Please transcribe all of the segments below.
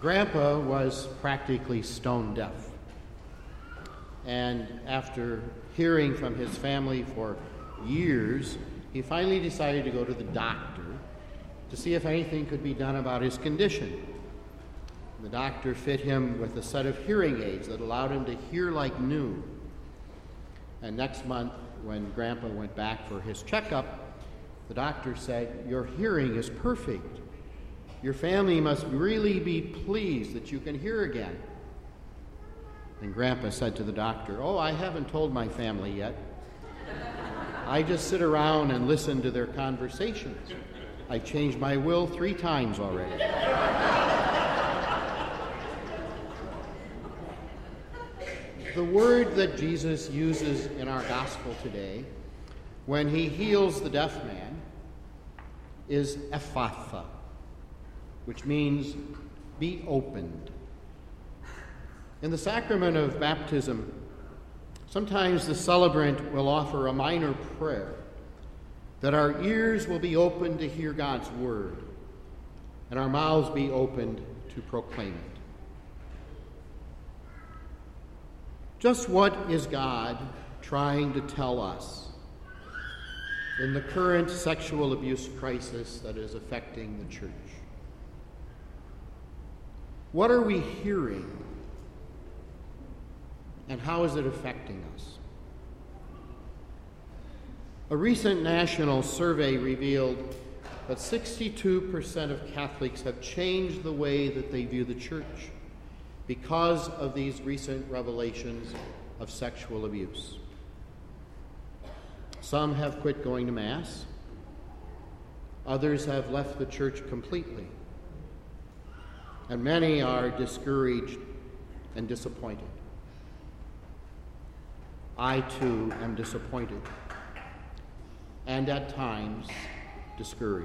Grandpa was practically stone deaf. And after hearing from his family for years, he finally decided to go to the doctor to see if anything could be done about his condition. The doctor fit him with a set of hearing aids that allowed him to hear like new. And next month, when Grandpa went back for his checkup, the doctor said, "Your hearing is perfect. Your family must really be pleased that you can hear again." And Grandpa said to the doctor, "Oh, I haven't told my family yet. I just sit around and listen to their conversations. I changed my will 3 times already." The word that Jesus uses in our gospel today when he heals the deaf man is ephphatha, which means be opened. In the sacrament of baptism, sometimes the celebrant will offer a minor prayer that our ears will be opened to hear God's word and our mouths be opened to proclaim it. Just what is God trying to tell us in the current sexual abuse crisis that is affecting the church? What are we hearing, and how is it affecting us? A recent national survey revealed that 62% of Catholics have changed the way that they view the church because of these recent revelations of sexual abuse. Some have quit going to Mass. Others have left the church completely. And many are discouraged and disappointed. I, too, am disappointed and at times discouraged.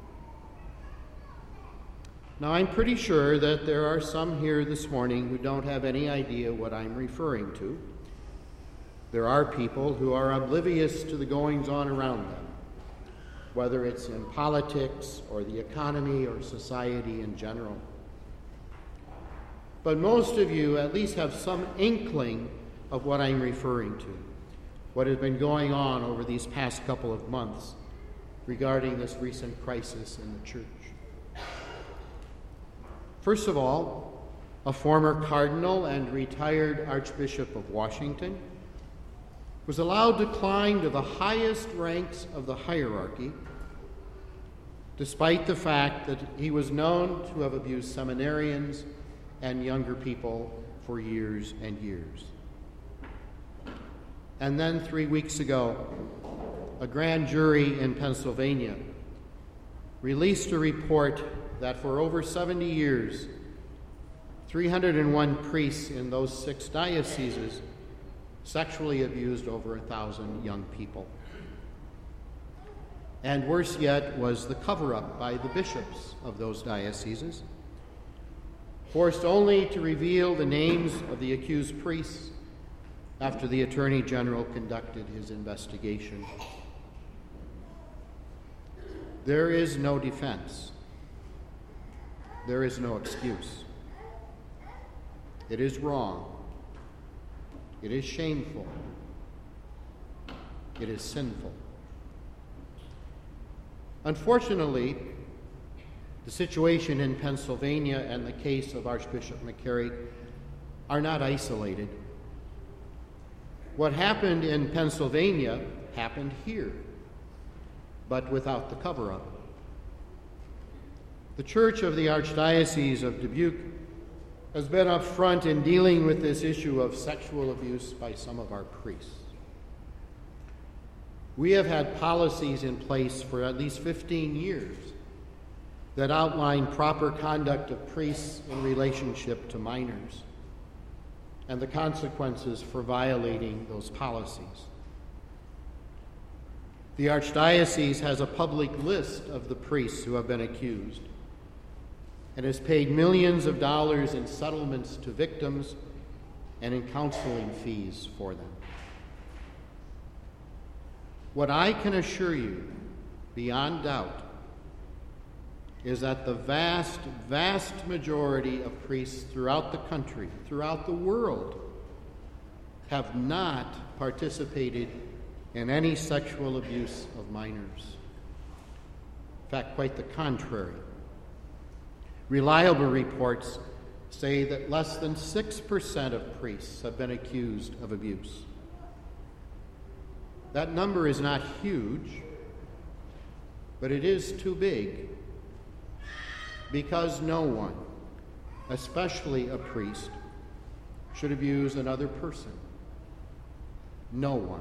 Now, I'm pretty sure that there are some here this morning who don't have any idea what I'm referring to. There are people who are oblivious to the goings-on around them, whether it's in politics or the economy or society in general. But most of you at least have some inkling of what I'm referring to, what has been going on over these past couple of months regarding this recent crisis in the church. First of all, a former cardinal and retired Archbishop of Washington was allowed to climb to the highest ranks of the hierarchy, despite the fact that he was known to have abused seminarians and younger people for years and years. And then 3 weeks ago, a grand jury in Pennsylvania released a report that for over 70 years, 301 priests in those 6 dioceses sexually abused over 1,000 young people. And worse yet was the cover-up by the bishops of those dioceses, forced only to reveal the names of the accused priests after the Attorney General conducted his investigation. There is no defense. There is no excuse. It is wrong. It is shameful. It is sinful. Unfortunately, the situation in Pennsylvania and the case of Archbishop McCarrick are not isolated. What happened in Pennsylvania happened here, but without the cover-up. The Church of the Archdiocese of Dubuque has been up front in dealing with this issue of sexual abuse by some of our priests. We have had policies in place for at least 15 years that outline proper conduct of priests in relationship to minors and the consequences for violating those policies. The Archdiocese has a public list of the priests who have been accused and has paid millions of dollars in settlements to victims and in counseling fees for them. What I can assure you, beyond doubt, is that the vast, vast majority of priests throughout the country, throughout the world, have not participated in any sexual abuse of minors. In fact, quite the contrary. Reliable reports say that less than 6% of priests have been accused of abuse. That number is not huge, but it is too big, because no one, especially a priest, should abuse another person. No one.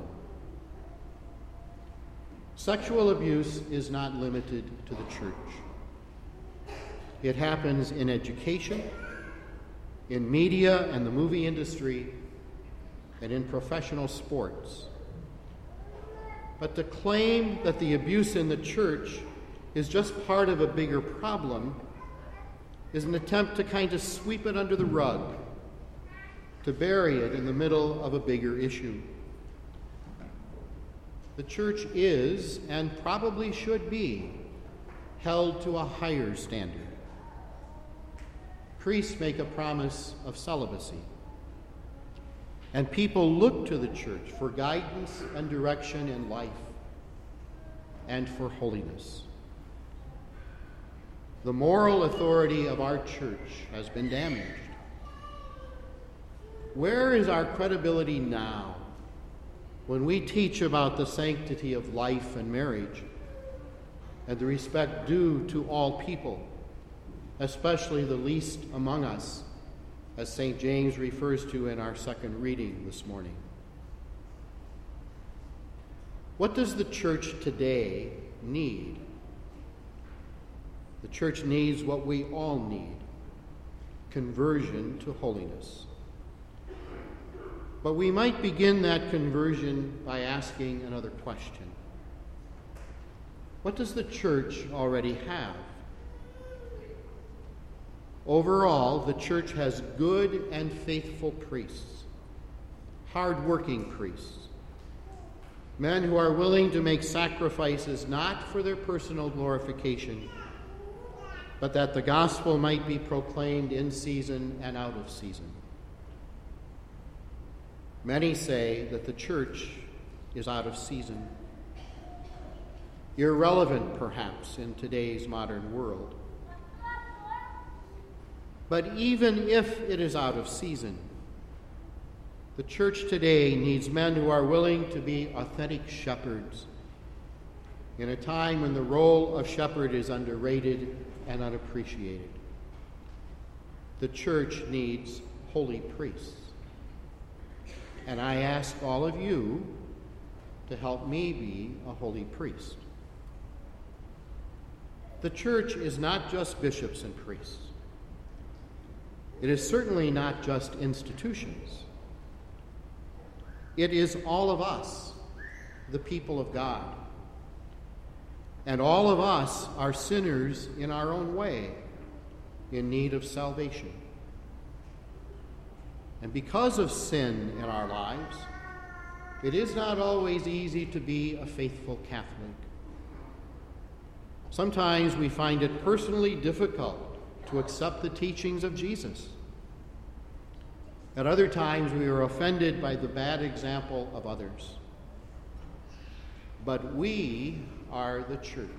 Sexual abuse is not limited to the church. It happens in education, in media and the movie industry, and in professional sports. But to claim that the abuse in the church is just part of a bigger problem is an attempt to kind of sweep it under the rug, to bury it in the middle of a bigger issue. The church is, and probably should be, held to a higher standard. Priests make a promise of celibacy, and people look to the church for guidance and direction in life and for holiness. The moral authority of our church has been damaged. Where is our credibility now when we teach about the sanctity of life and marriage and the respect due to all people, especially the least among us, as St. James refers to in our second reading this morning? What does the church today need? The church needs what we all need: conversion to holiness. But we might begin that conversion by asking another question. What does the church already have? Overall, the church has good and faithful priests, hard-working priests, men who are willing to make sacrifices not for their personal glorification, but that the gospel might be proclaimed in season and out of season. Many say that the church is out of season, irrelevant perhaps in today's modern world. But even if it is out of season, the church today needs men who are willing to be authentic shepherds in a time when the role of shepherd is underrated and unappreciated. The church needs holy priests. And I ask all of you to help me be a holy priest. The church is not just bishops and priests. It is certainly not just institutions. It is all of us, the people of God. And all of us are sinners in our own way, in need of salvation. And because of sin in our lives, it is not always easy to be a faithful Catholic. Sometimes we find it personally difficult to accept the teachings of Jesus. At other times, we are offended by the bad example of others. But we are the church.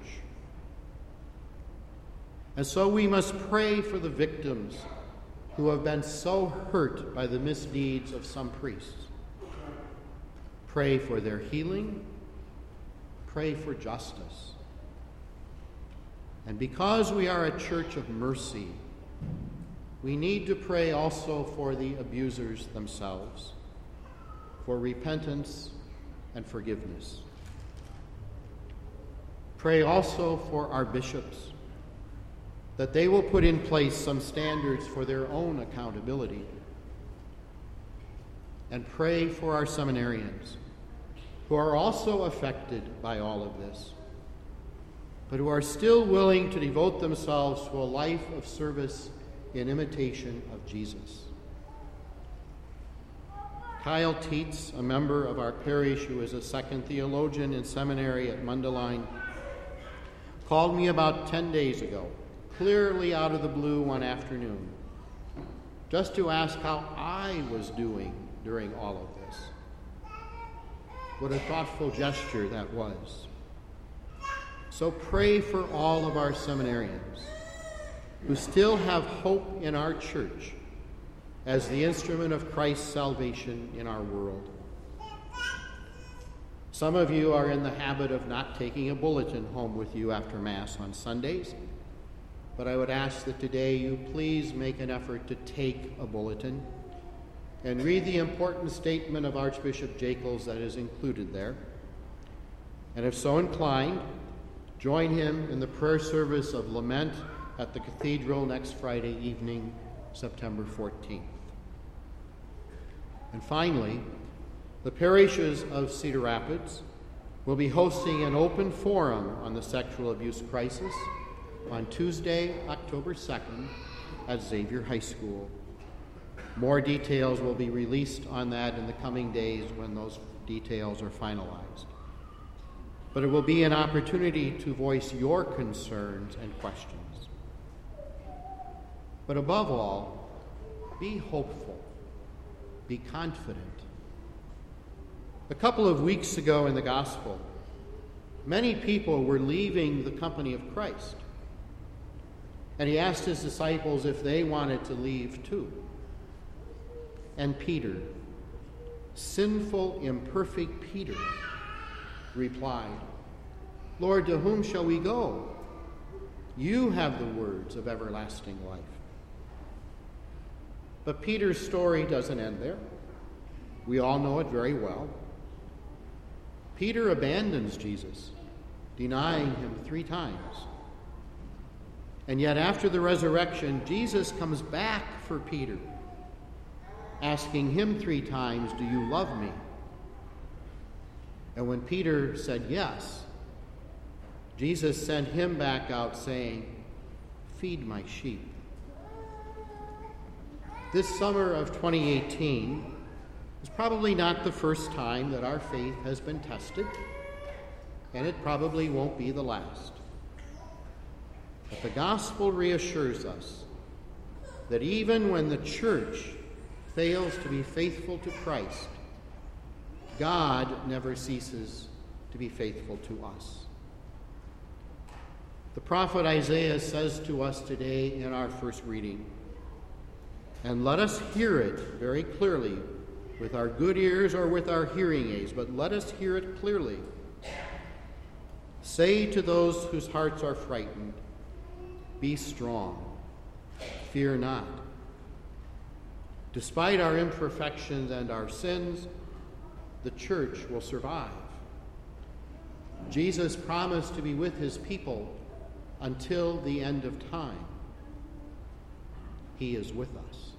And so we must pray for the victims who have been so hurt by the misdeeds of some priests. Pray for their healing. Pray for justice. And because we are a church of mercy, we need to pray also for the abusers themselves, for repentance and forgiveness. Pray also for our bishops, that they will put in place some standards for their own accountability. And pray for our seminarians, who are also affected by all of this, but who are still willing to devote themselves to a life of service in imitation of Jesus. Kyle Tietz, a member of our parish who is a second theologian in seminary at Mundelein, called me about 10 days ago clearly out of the blue one afternoon, just to ask how I was doing during all of this. What a thoughtful gesture that was. So pray for all of our seminarians who still have hope in our church as the instrument of Christ's salvation in our world. Some of you are in the habit of not taking a bulletin home with you after Mass on Sundays, but I would ask that today you please make an effort to take a bulletin and read the important statement of Archbishop Jacobs that is included there. And if so inclined, join him in the prayer service of lament at the Cathedral next Friday evening, September 14th. And finally, the parishes of Cedar Rapids will be hosting an open forum on the sexual abuse crisis on Tuesday, October 2nd at Xavier High School. More details will be released on that in the coming days when those details are finalized. But it will be an opportunity to voice your concerns and questions. But above all, be hopeful, be confident. A couple of weeks ago in the Gospel, many people were leaving the company of Christ. And he asked his disciples if they wanted to leave too. And Peter, sinful, imperfect Peter, replied, "Lord, to whom shall we go? You have the words of everlasting life." But Peter's story doesn't end there. We all know it very well. Peter abandons Jesus, denying him 3 times. And yet after the resurrection, Jesus comes back for Peter, asking him 3 times, "Do you love me?" And when Peter said yes, Jesus sent him back out saying, "Feed my sheep." This summer of 2018 is probably not the first time that our faith has been tested, and it probably won't be the last. But the gospel reassures us that even when the church fails to be faithful to Christ, God never ceases to be faithful to us. The prophet Isaiah says to us today in our first reading, and let us hear it very clearly with our good ears or with our hearing aids, but let us hear it clearly. Say to those whose hearts are frightened, "Be strong, fear not." Despite our imperfections and our sins, the church will survive. Jesus promised to be with his people until the end of time. He is with us.